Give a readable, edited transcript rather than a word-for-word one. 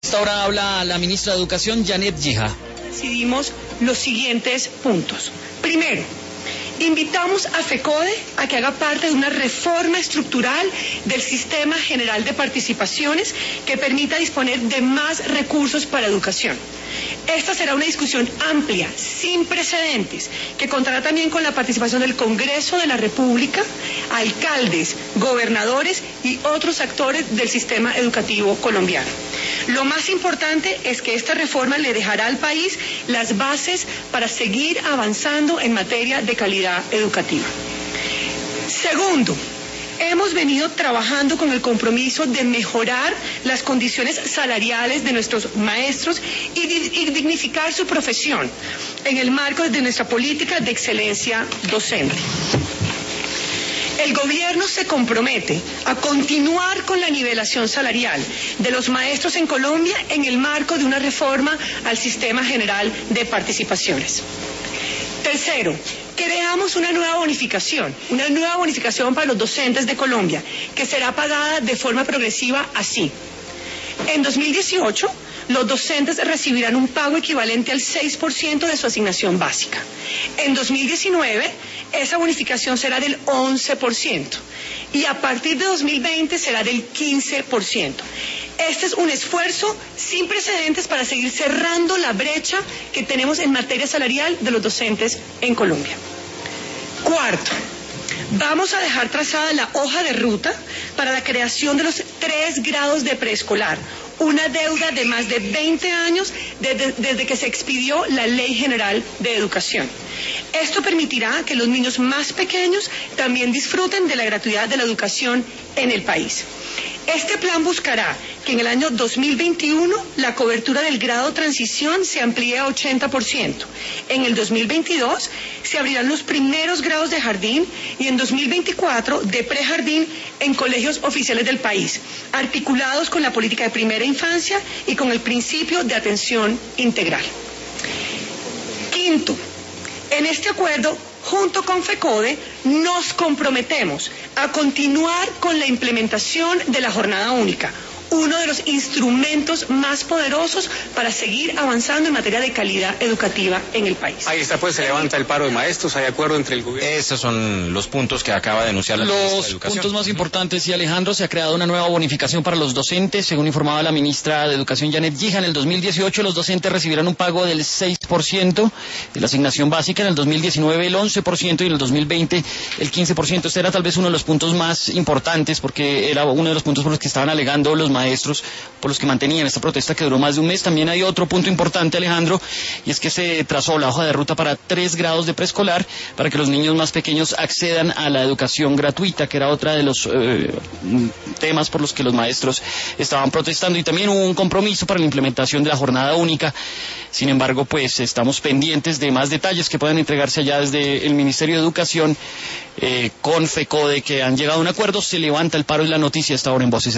Ahora habla la ministra de Educación, Janet Yija. Decidimos los siguientes puntos. Primero, invitamos a FECODE a que haga parte de una reforma estructural del Sistema General de Participaciones que permita disponer de más recursos para educación. Esta será una discusión amplia, sin precedentes, que contará también con la participación del Congreso de la República, alcaldes, gobernadores y otros actores del sistema educativo colombiano. Lo más importante es que esta reforma le dejará al país las bases para seguir avanzando en materia de calidad educativa. Segundo, hemos venido trabajando con el compromiso de mejorar las condiciones salariales de nuestros maestros y dignificar su profesión en el marco de nuestra política de excelencia docente. El gobierno se compromete a continuar con la nivelación salarial de los maestros en Colombia en el marco de una reforma al Sistema General de Participaciones. Tercero, creamos una nueva bonificación para los docentes de Colombia, que será pagada de forma progresiva así. En 2018, los docentes recibirán un pago equivalente al 6% de su asignación básica. En 2019, esa bonificación será del 11% y a partir de 2020 será del 15%. Este es un esfuerzo sin precedentes para seguir cerrando la brecha que tenemos en materia salarial de los docentes en Colombia. Cuarto, vamos a dejar trazada la hoja de ruta para la creación de los 3 grados de preescolar, una deuda de más de 20 años desde que se expidió la Ley General de Educación. Esto permitirá que los niños más pequeños también disfruten de la gratuidad de la educación en el país. Este plan buscará que en el año 2021 la cobertura del grado transición se amplíe a 80%. En el 2022 se abrirán los primeros grados de jardín y en 2024 de prejardín en colegios oficiales del país, articulados con la política de primera infancia y con el principio de atención integral. Quinto, en este acuerdo, junto con FECODE, nos comprometemos a continuar con la implementación de la jornada única, uno de los instrumentos más poderosos para seguir avanzando en materia de calidad educativa en el país. Ahí está, pues se levanta el paro de maestros, hay acuerdo entre el gobierno. Esos son los puntos que acaba de anunciar la ministra de Educación. Los puntos más importantes, y Alejandro, se ha creado una nueva bonificación para los docentes, según informaba la ministra de Educación, Janet Yija. En el 2018 los docentes recibirán un pago del 6% de la asignación básica, en el 2019 el 11% y en el 2020 el 15%. Este era tal vez uno de los puntos más importantes porque era uno de los puntos por los que estaban alegando los maestros, por los que mantenían esta protesta que duró más de un mes. También hay otro punto importante, Alejandro, y es que se trazó la hoja de ruta para 3 grados de preescolar para que los niños más pequeños accedan a la educación gratuita, que era otra de los temas por los que los maestros estaban protestando. Y también hubo un compromiso para la implementación de la jornada única. Sin embargo, pues estamos pendientes de más detalles que puedan entregarse allá desde el Ministerio de Educación con FECODE, que han llegado a un acuerdo. Se levanta el paro y la noticia está ahora en Voces.